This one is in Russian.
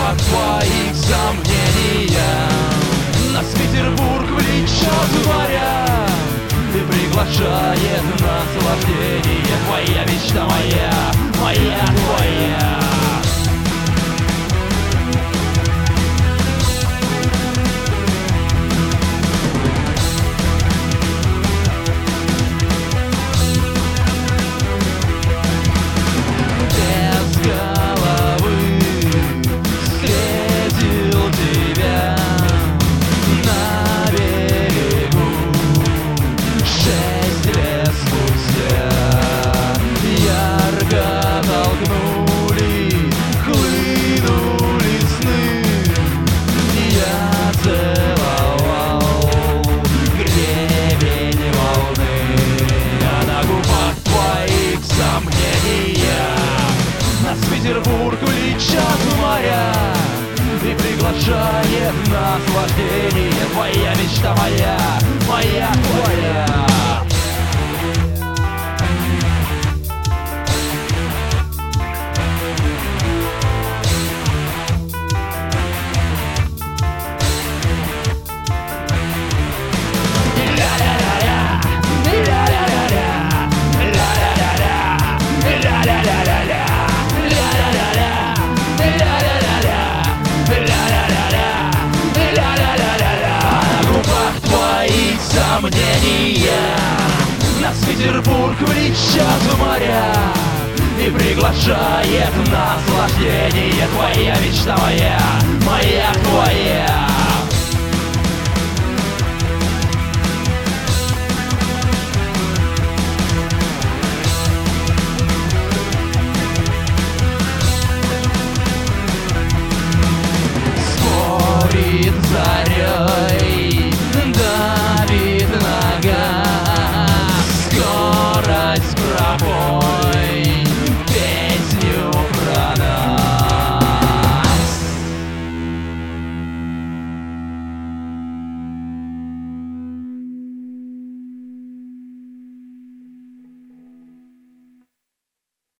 губах твоих сомнения. Нас в Петербург влечет моря и приглашает наслаждение. Твоя мечта моя, моя твоя. Петербург влечет моря и приглашает наслаждение. Твоя мечта моя, моя твоя. Сомнения. Нас в Петербург влечет моря и приглашает наслаждение. Твоя мечта моя.